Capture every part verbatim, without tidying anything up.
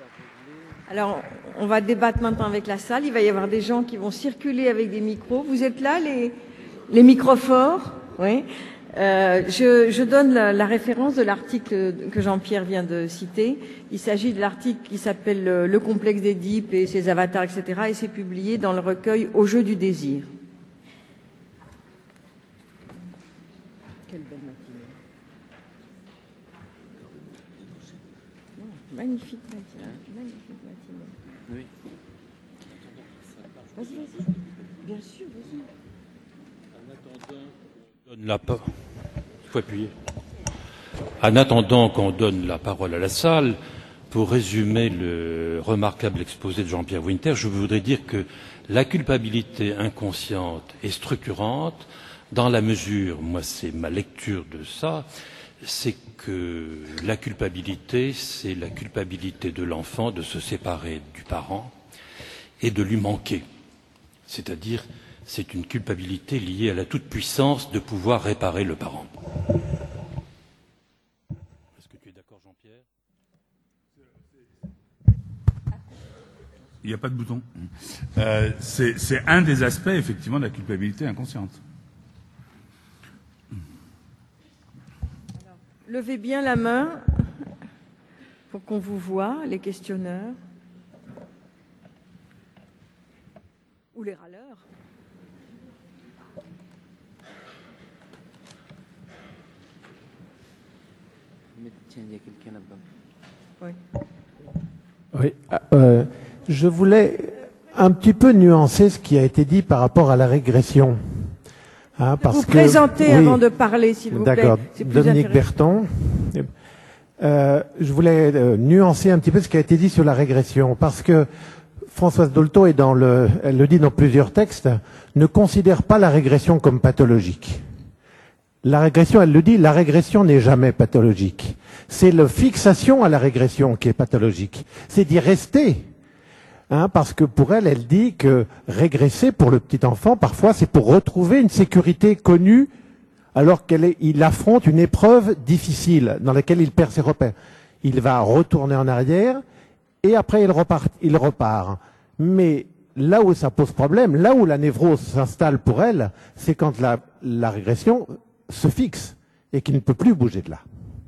Alors, on va débattre maintenant avec la salle. Il va y avoir des gens qui vont circuler avec des micros. Vous êtes là, les, les microphores? Oui. Euh, je, je donne la, la référence de l'article que Jean-Pierre vient de citer. Il s'agit de l'article qui s'appelle le, le complexe d'Édipe et ses avatars, et cetera. Et c'est publié dans le recueil Au jeu du désir. Quelle belle matinée. Oh, magnifique matinée. Magnifique matinée. Oui. Vas-y, vas-y. Bien sûr, vas-y. En attendant qu'on donne la parole. Il faut appuyer. En attendant qu'on donne la parole à la salle, pour résumer le remarquable exposé de Jean-Pierre Winter, je voudrais dire que la culpabilité inconsciente est structurante dans la mesure, moi c'est ma lecture de ça, c'est que la culpabilité, c'est la culpabilité de l'enfant de se séparer du parent et de lui manquer. C'est-à-dire, c'est une culpabilité liée à la toute-puissance de pouvoir réparer le parent. Est-ce que tu es d'accord, Jean-Pierre ? Il n'y a pas de bouton. Euh, c'est, c'est un des aspects, effectivement, de la culpabilité inconsciente. Alors, levez bien la main pour qu'on vous voie, les questionneurs. Ou les râleurs. Mais tiens, il y a quelqu'un là-bas. Oui. Oui. Euh, je voulais un petit peu nuancer ce qui a été dit par rapport à la régression. Hein, parce vous que, présenter oui, avant de parler, s'il vous plaît. D'accord. Dominique Berton. Euh, je voulais euh, nuancer un petit peu ce qui a été dit sur la régression, parce que Françoise Dolto, est dans le, elle le dit dans plusieurs textes, ne considère pas la régression comme pathologique. La régression, elle le dit, la régression n'est jamais pathologique. C'est la fixation à la régression qui est pathologique. C'est d'y rester. Hein, parce que pour elle, elle dit que régresser pour le petit enfant, parfois, c'est pour retrouver une sécurité connue alors qu'il affronte une épreuve difficile dans laquelle il perd ses repères. Il va retourner en arrière et après il repart. Il repart. Mais là où ça pose problème, là où la névrose s'installe pour elle, c'est quand la, la régression se fixe et qu'il ne peut plus bouger de là.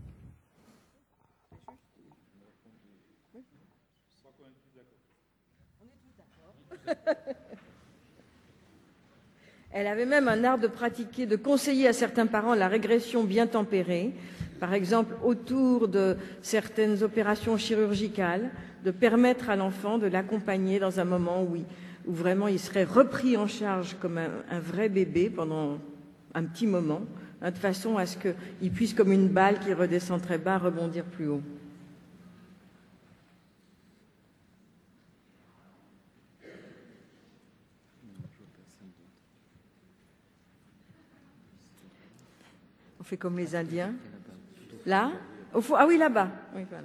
Elle avait même un art de pratiquer, de conseiller à certains parents la régression bien tempérée, par exemple autour de certaines opérations chirurgicales, de permettre à l'enfant de l'accompagner dans un moment où, il, où vraiment il serait repris en charge comme un, un vrai bébé pendant un petit moment, hein, de façon à ce qu'il puisse, comme une balle qui redescend très bas, rebondir plus haut. On fait comme les Indiens. Là au fond, ah oui, là-bas. Oui, voilà.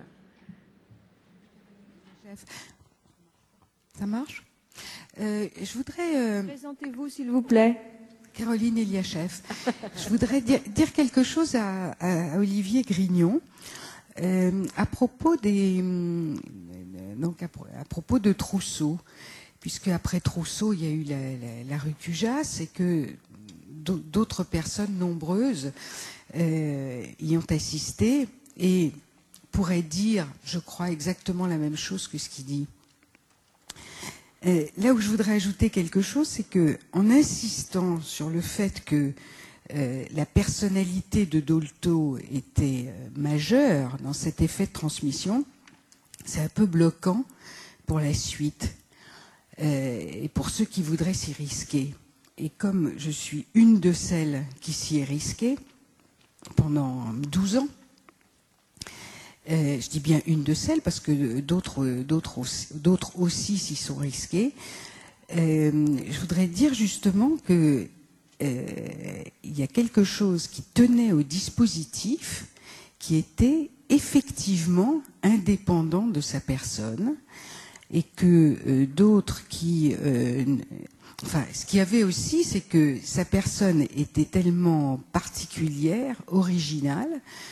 Ça marche euh, Je voudrais... Euh... Présentez-vous, s'il vous plaît. Caroline Eliachev. Je voudrais dire, dire quelque chose à, à Olivier Grignon euh, à propos des... Euh, donc à, à propos de Trousseau. Puisque après Trousseau, il y a eu la, la, la rue Cujas et que d'autres personnes nombreuses euh, y ont assisté et pourraient dire, je crois, exactement la même chose que ce qu'il dit. Euh, là où je voudrais ajouter quelque chose, c'est que, en insistant sur le fait que euh, la personnalité de Dolto était euh, majeure dans cet effet de transmission, c'est un peu bloquant pour la suite euh, et pour ceux qui voudraient s'y risquer. Et comme je suis une de celles qui s'y est risquée pendant douze ans, euh, je dis bien une de celles parce que d'autres, d'autres, aussi, d'autres aussi s'y sont risqués, euh, je voudrais dire justement que euh, il y a quelque chose qui tenait au dispositif qui était effectivement indépendant de sa personne et que euh, d'autres qui... Euh, Enfin, ce qu'il y avait aussi, c'est que sa personne était tellement particulière, originale,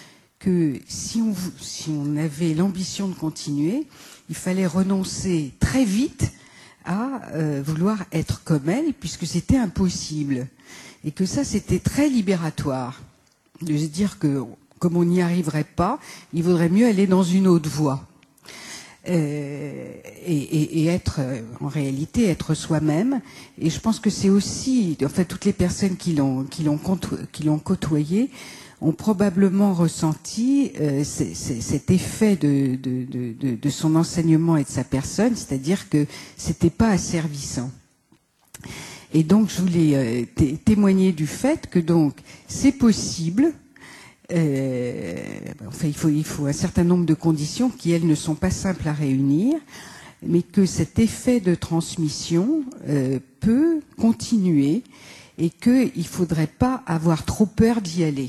que si on, si on avait l'ambition de continuer, il fallait renoncer très vite à euh, vouloir être comme elle, puisque c'était impossible. Et que ça, c'était très libératoire, de se dire que, comme on n'y arriverait pas, il vaudrait mieux aller dans une autre voie. Euh, et, et, et être, en réalité, être soi-même. Et je pense que c'est aussi, en fait, toutes les personnes qui l'ont, qui l'ont, qui l'ont côtoyé ont probablement ressenti euh, c- c- cet effet de, de, de, de, de son enseignement et de sa personne, c'est-à-dire que c'était pas asservissant. Et donc, je voulais euh, t- témoigner du fait que donc c'est possible. Euh, enfin, il faut, il faut un certain nombre de conditions qui, elles, ne sont pas simples à réunir, mais que cet effet de transmission euh, peut continuer et qu'il ne faudrait pas avoir trop peur d'y aller.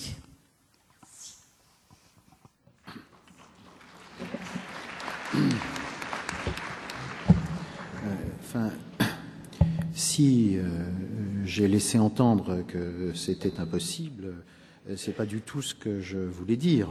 Enfin, si euh, j'ai laissé entendre que c'était impossible, euh, c'est pas du tout ce que je voulais dire.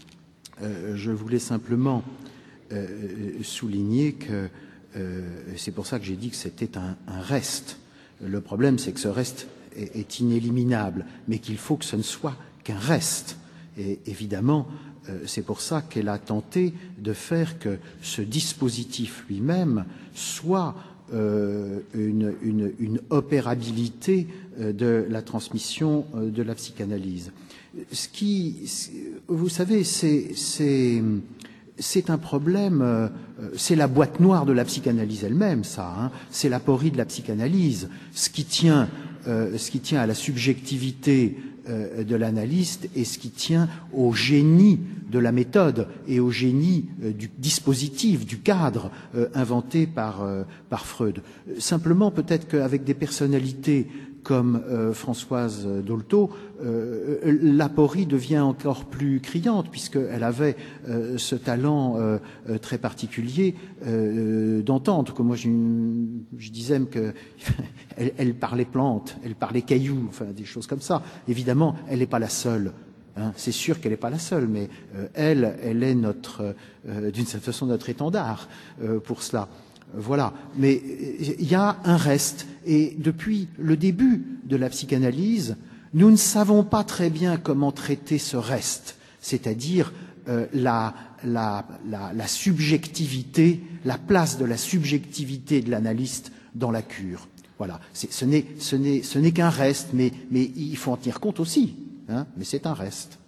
Euh, je voulais simplement euh, souligner que euh, c'est pour ça que j'ai dit que c'était un, un reste. Le problème, c'est que ce reste est, est inéliminable, mais qu'il faut que ce ne soit qu'un reste. Et évidemment, euh, c'est pour ça qu'elle a tenté de faire que ce dispositif lui-même soit euh, une, une, une opérabilité euh, de la transmission euh, de la psychanalyse. Ce qui, vous savez, c'est, c'est, c'est un problème, euh, c'est la boîte noire de la psychanalyse elle-même, ça. Hein, c'est l'aporie de la psychanalyse. Ce qui tient, euh, ce qui tient à la subjectivité euh, de l'analyste et ce qui tient au génie de la méthode et au génie euh, du dispositif, du cadre euh, inventé par, euh, par Freud. Simplement, peut-être qu'avec des personnalités comme euh, Françoise Dolto, euh, l'aporie devient encore plus criante, puisqu'elle avait euh, ce talent euh, euh, très particulier euh, d'entendre. Que moi, je, je disais que elle, elle parlait plantes, elle parlait cailloux, enfin des choses comme ça. Évidemment, elle n'est pas la seule. Hein, c'est sûr qu'elle n'est pas la seule, mais euh, elle, elle est notre, euh, d'une certaine façon, notre étendard euh, pour cela. Voilà. Mais il y a un reste. Et depuis le début de la psychanalyse, nous ne savons pas très bien comment traiter ce reste, c'est-à-dire euh, la, la, la, la subjectivité, la place de la subjectivité de l'analyste dans la cure. Voilà. C'est, ce n'est, ce n'est, ce n'est qu'un reste, mais, mais il faut en tenir compte aussi. Hein, mais c'est un reste.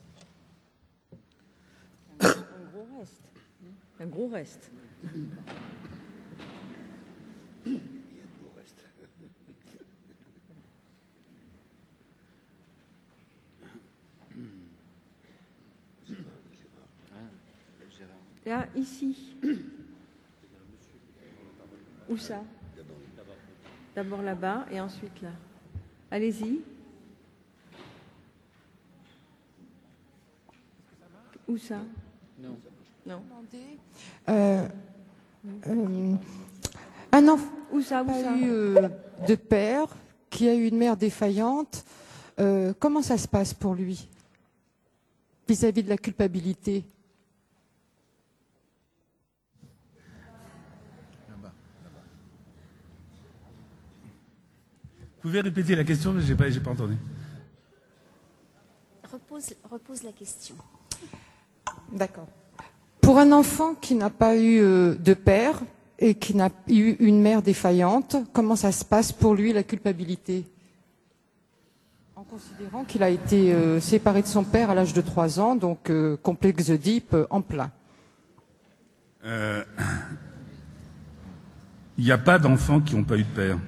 Un gros reste. Un gros reste. Là, ici. Où ça? D'abord là-bas et ensuite là. Allez-y. Où ça? Non. Non. Euh, euh, un enfant Où ça? Où qui ça? a eu euh, de père, qui a eu une mère défaillante, euh, comment ça se passe pour lui vis-à-vis de la culpabilité? Vous pouvez répéter la question, mais je n'ai pas, j'ai pas entendu. Repose, repose la question. D'accord. Pour un enfant qui n'a pas eu euh, de père et qui n'a eu une mère défaillante, comment ça se passe pour lui, la culpabilité? En considérant qu'il a été euh, séparé de son père à l'âge de trois ans, donc euh, complexe d'Oedipe euh, en plein. Il euh, n'y a pas d'enfants qui n'ont pas eu de père.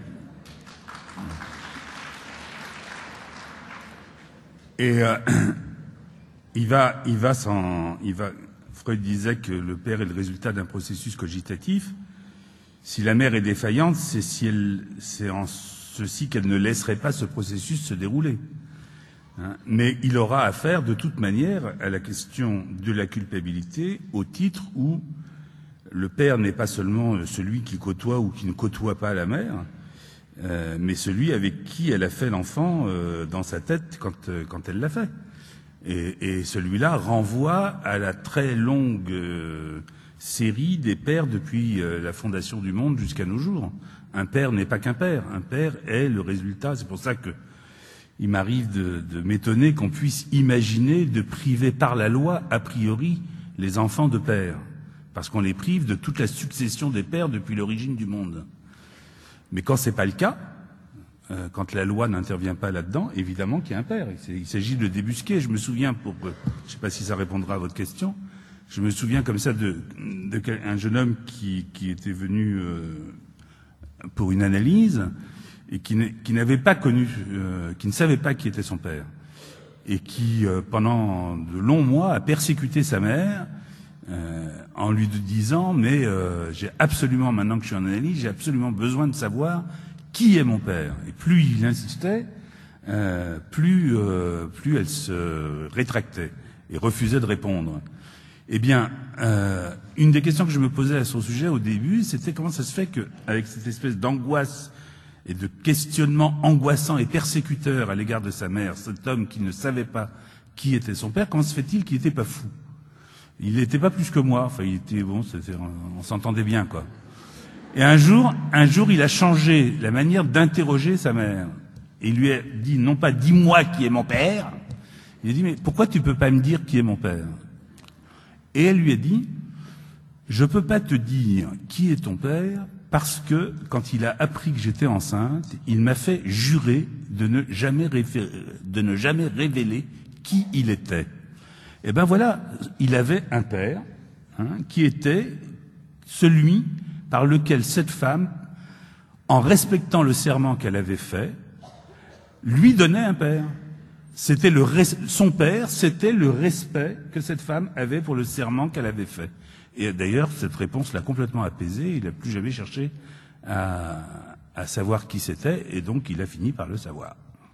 Et euh, il va, il va sans, il va. Freud disait que le père est le résultat d'un processus cogitatif. Si la mère est défaillante, c'est si elle, c'est en ceci qu'elle ne laisserait pas ce processus se dérouler. Hein, mais il aura affaire de toute manière à la question de la culpabilité au titre où le père n'est pas seulement celui qui côtoie ou qui ne côtoie pas la mère, euh, mais celui avec qui elle a fait l'enfant euh, dans sa tête quand, euh, quand elle l'a fait. Et, et celui-là renvoie à la très longue euh, série des pères depuis euh, la fondation du monde jusqu'à nos jours. Un père n'est pas qu'un père. Un père est le résultat. C'est pour ça que il m'arrive de, de m'étonner qu'on puisse imaginer de priver par la loi, a priori, les enfants de pères. Parce qu'on les prive de toute la succession des pères depuis l'origine du monde. Mais quand c'est pas le cas, euh, quand la loi n'intervient pas là-dedans, évidemment qu'il y a un père. Il s'agit de le débusquer. Je me souviens, pour, je sais pas si ça répondra à votre question, je me souviens comme ça de, de un jeune homme qui, qui était venu euh, pour une analyse et qui, qui n'avait pas connu, euh, qui ne savait pas qui était son père, et qui, euh, pendant de longs mois, a persécuté sa mère euh, en lui disant « mais euh, j'ai absolument, maintenant que je suis en analyse, j'ai absolument besoin de savoir qui est mon père ». Et plus il insistait, euh, plus, euh, plus elle se rétractait et refusait de répondre. Eh bien, euh, une des questions que je me posais à son sujet au début, c'était comment ça se fait qu'avec cette espèce d'angoisse et de questionnement angoissant et persécuteur à l'égard de sa mère, cet homme qui ne savait pas qui était son père, comment se fait-il qu'il n'était pas fou? Il n'était pas plus que moi, enfin il était bon, c'était, on s'entendait bien quoi. Et un jour, un jour il a changé la manière d'interroger sa mère. Et il lui a dit non pas dis-moi qui est mon père, il a dit mais pourquoi tu peux pas me dire qui est mon père? Et elle lui a dit je peux pas te dire qui est ton père parce que, quand il a appris que j'étais enceinte, il m'a fait jurer de ne jamais, référer, de ne jamais révéler qui il était. Et ben voilà, il avait un père, hein, qui était celui par lequel cette femme, en respectant le serment qu'elle avait fait, lui donnait un père. C'était le res- son père, c'était le respect que cette femme avait pour le serment qu'elle avait fait. Et d'ailleurs, cette réponse l'a complètement apaisé. Il n'a plus jamais cherché à, à savoir qui c'était, et donc il a fini par le savoir.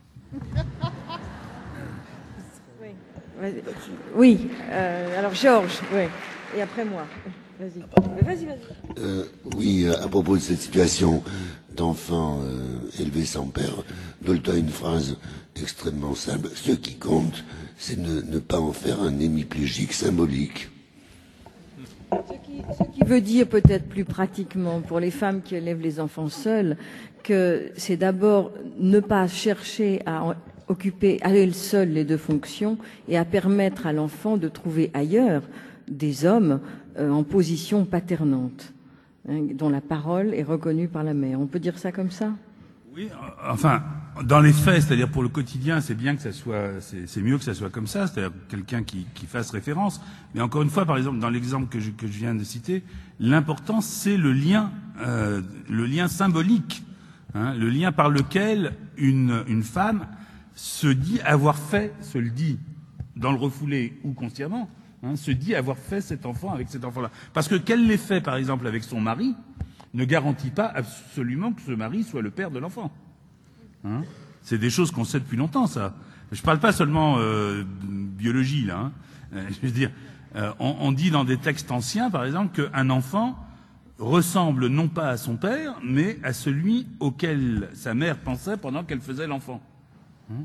Oui, oui euh, alors Georges, oui, et après moi. Vas-y, vas-y, vas-y. Euh, oui, à propos de cette situation d'enfant euh, élevé sans père, Dolto a une phrase extrêmement simple. Ce qui compte, c'est ne, ne pas en faire un hémiplégique symbolique. Ce qui, ce qui veut dire peut-être plus pratiquement pour les femmes qui élèvent les enfants seules que c'est d'abord ne pas chercher à en, occuper à elle seule les deux fonctions et à permettre à l'enfant de trouver ailleurs des hommes euh, en position paternante, hein, dont la parole est reconnue par la mère. On peut dire ça comme ça ? Oui, enfin, dans les faits, c'est-à-dire pour le quotidien, c'est bien que ça soit, c'est, c'est mieux que ça soit comme ça, c'est-à-dire quelqu'un qui, qui fasse référence. Mais encore une fois, par exemple, dans l'exemple que je, que je viens de citer, l'important c'est le lien, euh, le lien symbolique, hein, le lien par lequel une, une femme se dit avoir fait, se le dit dans le refoulé ou consciemment, hein, se dit avoir fait cet enfant avec cet enfant-là. Parce que qu'elle l'ait fait, par exemple, avec son mari, ne garantit pas absolument que ce mari soit le père de l'enfant. Hein, c'est des choses qu'on sait depuis longtemps, ça. Je parle pas seulement euh, de biologie, là. Hein. Euh, je veux dire, euh, on, on dit dans des textes anciens, par exemple, qu'un enfant ressemble non pas à son père, mais à celui auquel sa mère pensait pendant qu'elle faisait l'enfant. Hein.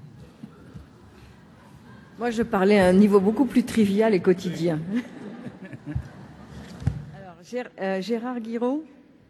Moi, je parlais à un niveau beaucoup plus trivial et quotidien. Alors, Gér, euh, Gérard Guiraud.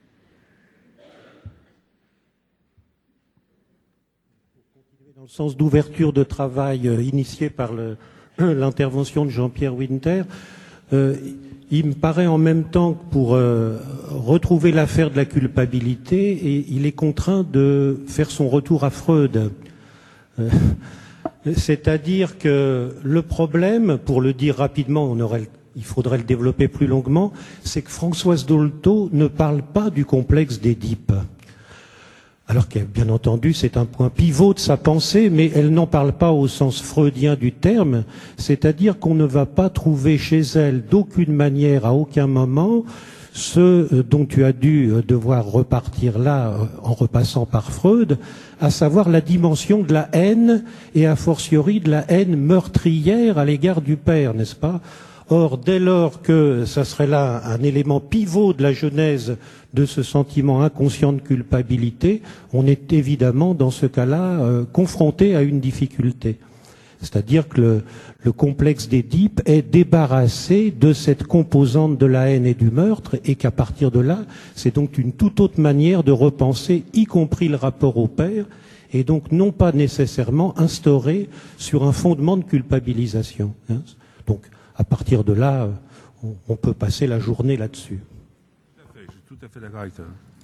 Dans le sens d'ouverture de travail euh, initié par le, l'intervention de Jean-Pierre Winter, euh, il me paraît en même temps que pour euh, retrouver l'affaire de la culpabilité, et il est contraint de faire son retour à Freud. Euh, c'est-à-dire que le problème, pour le dire rapidement, on aurait, il faudrait le développer plus longuement, c'est que Françoise Dolto ne parle pas du complexe d'Édipe. Alors que, bien entendu, c'est un point pivot de sa pensée, mais elle n'en parle pas au sens freudien du terme, c'est-à-dire qu'on ne va pas trouver chez elle d'aucune manière, à aucun moment, ce dont tu as dû devoir repartir là en repassant par Freud, à savoir la dimension de la haine, et a fortiori de la haine meurtrière à l'égard du père, n'est-ce pas ? Or, dès lors que ça serait là un élément pivot de la genèse de ce sentiment inconscient de culpabilité, on est évidemment dans ce cas-là euh, confronté à une difficulté. C'est-à-dire que le, le complexe d'Édipe est débarrassé de cette composante de la haine et du meurtre, et qu'à partir de là, c'est donc une toute autre manière de repenser, y compris le rapport au père, et donc non pas nécessairement instauré sur un fondement de culpabilisation. Hein. Donc, à partir de là, on, on peut passer la journée là-dessus. Tout à fait, je suis tout à fait d'accord avec toi.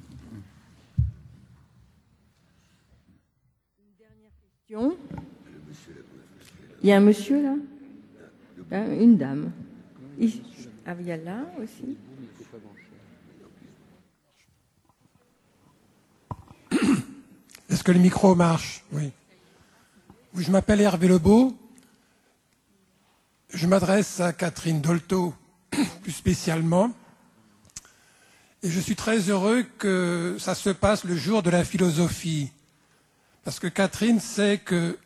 Une dernière question. Il y a un monsieur là, hein, une dame. Ici. Ah, il y a là aussi. Est-ce que le micro marche? Oui. Je m'appelle Hervé Lebeau. Je m'adresse à Catherine Dolto, plus spécialement. Et je suis très heureux que ça se passe le jour de la philosophie. Parce que Catherine sait que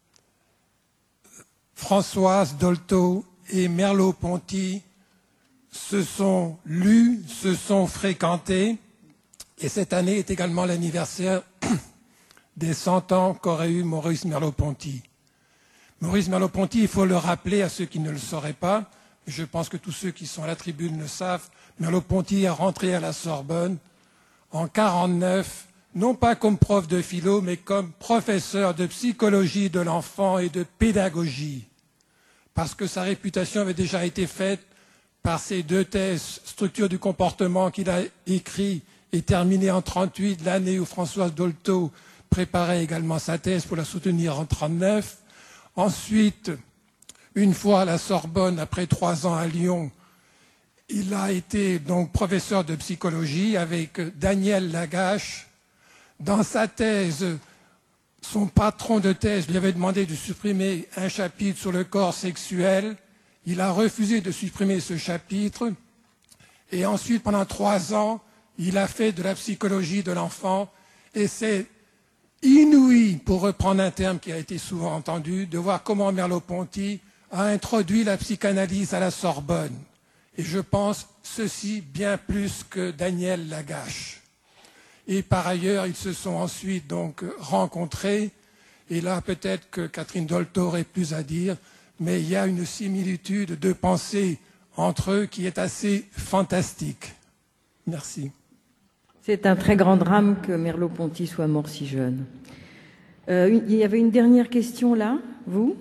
Françoise Dolto et Merleau-Ponty se sont lus, se sont fréquentés. Et cette année est également l'anniversaire des cent ans qu'aurait eu Maurice Merleau-Ponty. Maurice Merleau-Ponty, il faut le rappeler à ceux qui ne le sauraient pas, je pense que tous ceux qui sont à la tribune le savent, Merleau-Ponty est rentré à la Sorbonne en quarante-neuf, non pas comme prof de philo, mais comme professeur de psychologie de l'enfant et de pédagogie, parce que sa réputation avait déjà été faite par ses deux thèses, Structure du comportement, qu'il a écrit et terminé en trente-huit, l'année où Françoise Dolto préparait également sa thèse pour la soutenir en trente-neuf. Ensuite, une fois à la Sorbonne, après trois ans à Lyon, il a été donc professeur de psychologie avec Daniel Lagache. Dans sa thèse, son patron de thèse lui avait demandé de supprimer un chapitre sur le corps sexuel. Il a refusé de supprimer ce chapitre. Et ensuite, pendant trois ans, il a fait de la psychologie de l'enfant. Et c'est inouï, pour reprendre un terme qui a été souvent entendu, de voir comment Merleau-Ponty a introduit la psychanalyse à la Sorbonne. Et je pense ceci bien plus que Daniel Lagache. Et par ailleurs, ils se sont ensuite donc rencontrés. Et là, peut-être que Catherine Dolto aurait plus à dire, mais il y a une similitude de pensée entre eux qui est assez fantastique. Merci. C'est un très grand drame que Merleau-Ponty soit mort si jeune. Euh, il y avait une dernière question là, vous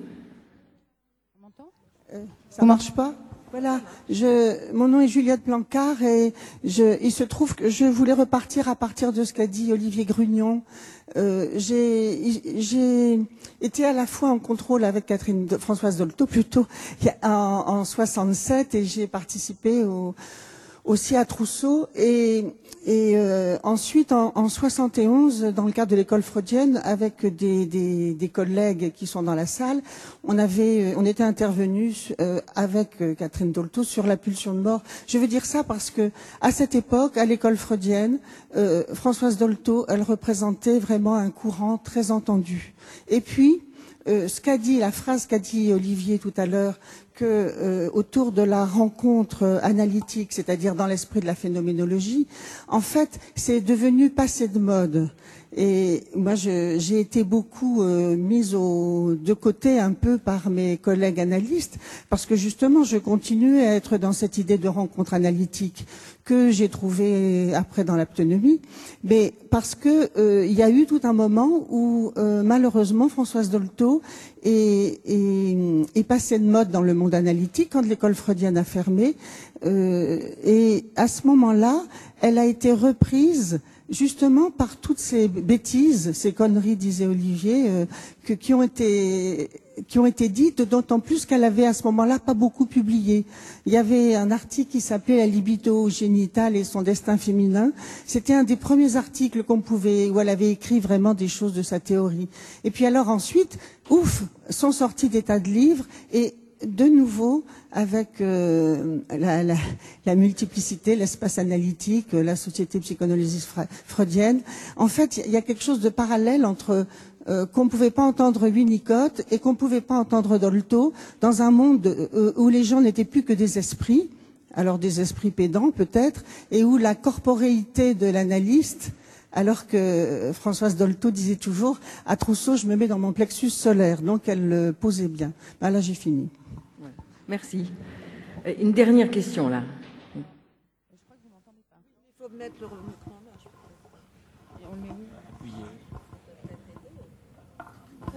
euh, Ça ne marche pas? Voilà, je, mon nom est Juliette Blancard et je, il se trouve que je voulais repartir à partir de ce qu'a dit Olivier Grugnon. Euh, j'ai, j'ai été à la fois en contrôle avec Catherine, Françoise Dolto plutôt, en, en soixante-sept et j'ai participé au, aussi à Trousseau et, et euh, ensuite en, en soixante et onze dans le cadre de l'école freudienne avec des, des, des collègues qui sont dans la salle, on avait on était intervenus euh, avec euh, Catherine Dolto sur la pulsion de mort. Je veux dire ça parce que à cette époque, à l'école freudienne, euh, Françoise Dolto, elle représentait vraiment un courant très entendu. Et puis euh, ce qu'a dit, la phrase qu'a dit Olivier tout à l'heure, que euh, autour de la rencontre analytique, c'est-à-dire dans l'esprit de la phénoménologie, en fait, c'est devenu passé de mode. Et moi, je, j'ai été beaucoup euh, mise au, de côté un peu par mes collègues analystes, parce que justement, je continuais à être dans cette idée de rencontre analytique que j'ai trouvée après dans l'aptonomie, mais parce que euh, il y a eu tout un moment où euh, malheureusement Françoise Dolto est, est, est passée de mode dans le monde analytique quand l'école freudienne a fermé, euh, et à ce moment-là, elle a été reprise justement par toutes ces bêtises, ces conneries, disait Olivier, euh, que, qui ont été qui ont été dites, d'autant plus qu'elle avait à ce moment-là pas beaucoup publié. Il y avait un article qui s'appelait La libido génitale et son destin féminin. C'était un des premiers articles qu'on pouvait, où elle avait écrit vraiment des choses de sa théorie. Et puis alors ensuite, ouf, sont sortis des tas de livres et de nouveau, avec euh, la, la, la multiplicité, l'espace analytique, la société psychanalyse freudienne, en fait, il y a quelque chose de parallèle entre euh, qu'on ne pouvait pas entendre Winnicott et qu'on ne pouvait pas entendre Dolto dans un monde euh, où les gens n'étaient plus que des esprits, alors des esprits pédants peut-être, et où la corporéité de l'analyste alors que Françoise Dolto disait toujours « à trousseau, je me mets dans mon plexus solaire ». Donc elle le posait bien. Ben là, j'ai fini. Ouais. Merci. Euh, une dernière question, là. Je crois que vous m'entendez pas. Il faut mettre le micro en marche. Et on le met où ?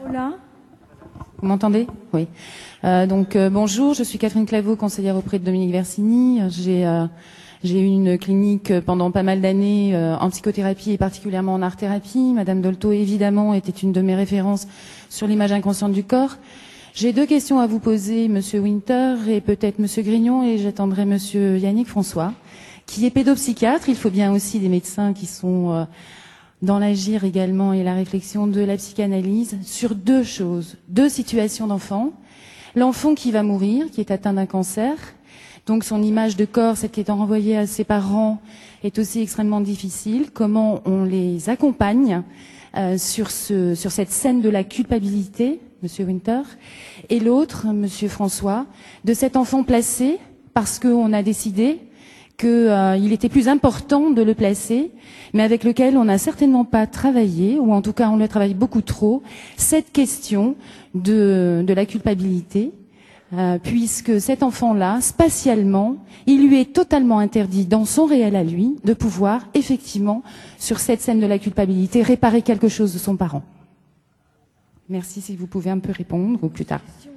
Voilà. Vous m'entendez ? Oui. Euh, donc euh, bonjour, je suis Catherine Claveau, conseillère auprès de Dominique Versini. J'ai euh, j'ai eu une clinique pendant pas mal d'années euh, en psychothérapie et particulièrement en art-thérapie. Madame Dolto, évidemment, était une de mes références sur l'image inconsciente du corps. J'ai deux questions à vous poser, Monsieur Winter et peut-être Monsieur Grignon, et j'attendrai Monsieur Yannick François, qui est pédopsychiatre. Il faut bien aussi des médecins qui sont euh, dans l'agir également et la réflexion de la psychanalyse sur deux choses, deux situations d'enfant. L'enfant qui va mourir, qui est atteint d'un cancer, donc son image de corps, celle qui est renvoyée à ses parents, est aussi extrêmement difficile. Comment on les accompagne euh, sur, ce, sur cette scène de la culpabilité, Monsieur Winter, et l'autre, Monsieur François, de cet enfant placé parce qu'on a décidé qu'il euh, était plus important de le placer, mais avec lequel on n'a certainement pas travaillé, ou en tout cas on le travaille beaucoup trop, cette question de, de la culpabilité, euh, puisque cet enfant-là, spatialement, il lui est totalement interdit dans son réel à lui de pouvoir, effectivement, sur cette scène de la culpabilité, réparer quelque chose de son parent. Merci, si vous pouvez un peu répondre, ou plus tard.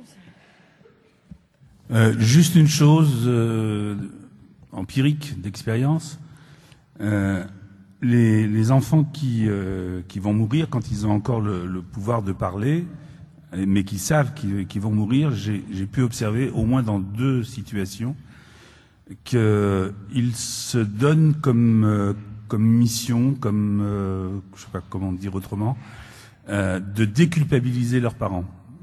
Euh, juste une chose euh, empirique d'expérience. Euh, les, les enfants qui, euh, qui vont mourir quand ils ont encore le, le pouvoir de parler, mais qui savent qu'ils, qu'ils vont mourir, j'ai, j'ai pu observer au moins dans deux situations qu'ils se donnent comme, euh, comme mission, comme euh, je sais pas comment dire autrement, euh, de déculpabiliser leurs parents.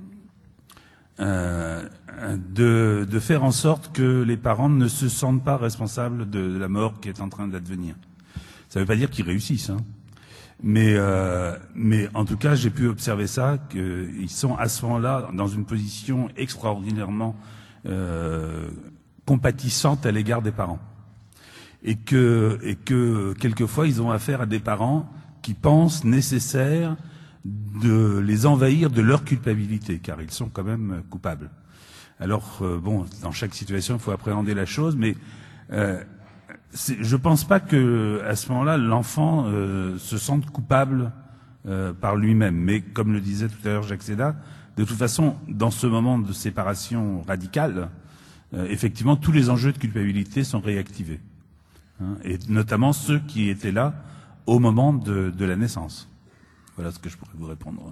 Euh, de, de faire en sorte que les parents ne se sentent pas responsables de, de la mort qui est en train d'advenir. Ça ne veut pas dire qu'ils réussissent, hein. Mais, euh, mais en tout cas, j'ai pu observer ça, qu'ils sont à ce moment-là dans une position extraordinairement euh, compatissante à l'égard des parents. Et que, et que quelquefois, ils ont affaire à des parents qui pensent nécessaire de les envahir de leur culpabilité, car ils sont quand même coupables. Alors, euh, bon, dans chaque situation, il faut appréhender la chose, mais euh, c'est, je pense pas que à ce moment-là, l'enfant euh, se sente coupable euh, par lui-même. Mais comme le disait tout à l'heure Jacques Sédat, de toute façon, dans ce moment de séparation radicale, euh, effectivement, tous les enjeux de culpabilité sont réactivés, hein, et notamment ceux qui étaient là au moment de, de la naissance. Voilà ce que je pourrais vous répondre.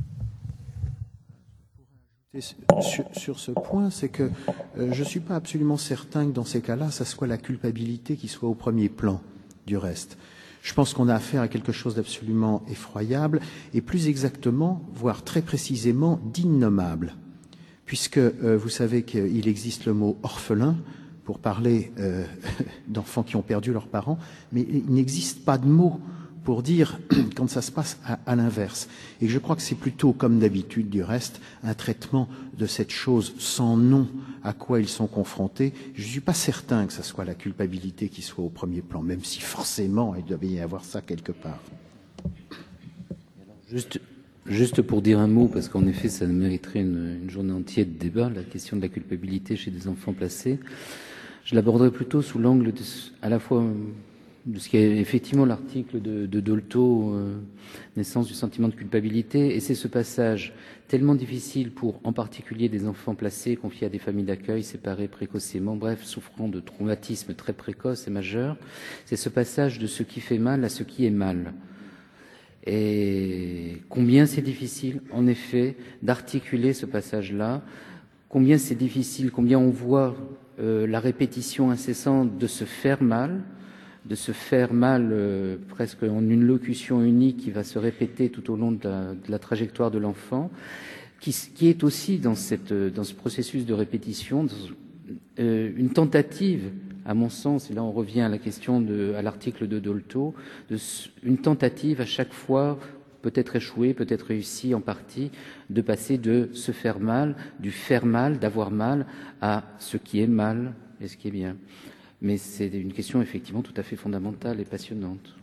Sur, sur ce point, c'est que euh, je ne suis pas absolument certain que dans ces cas-là, ça soit la culpabilité qui soit au premier plan du reste. Je pense qu'on a affaire à quelque chose d'absolument effroyable et plus exactement, voire très précisément, d'innommable. Puisque euh, vous savez qu'il existe le mot orphelin pour parler euh, d'enfants qui ont perdu leurs parents, mais il n'existe pas de mot pour dire quand ça se passe à, à l'inverse. Et je crois que c'est plutôt, comme d'habitude du reste, un traitement de cette chose sans nom à quoi ils sont confrontés. Je ne suis pas certain que ce soit la culpabilité qui soit au premier plan, même si forcément il doit y avoir ça quelque part. Juste, juste pour dire un mot, parce qu'en effet ça mériterait une, une journée entière de débat, la question de la culpabilité chez des enfants placés. Je l'aborderai plutôt sous l'angle de, à la fois de ce qui est effectivement l'article de, de Dolto, euh, naissance du sentiment de culpabilité, et c'est ce passage tellement difficile pour, en particulier, des enfants placés, confiés à des familles d'accueil, séparés précocement, bref, souffrant de traumatismes très précoces et majeurs, c'est ce passage de ce qui fait mal à ce qui est mal. Et combien c'est difficile, en effet, d'articuler ce passage-là, combien c'est difficile, combien on voit euh, la répétition incessante de se faire mal, de se faire mal euh, presque en une locution unique qui va se répéter tout au long de la, de la trajectoire de l'enfant, qui, qui est aussi dans, cette, dans ce processus de répétition dans, euh, une tentative, à mon sens, et là on revient à la question de, à l'article de Dolto, de, une tentative à chaque fois, peut-être échouée, peut-être réussie en partie, de passer de se faire mal, du faire mal, d'avoir mal, à ce qui est mal et ce qui est bien. Mais c'est une question effectivement tout à fait fondamentale et passionnante.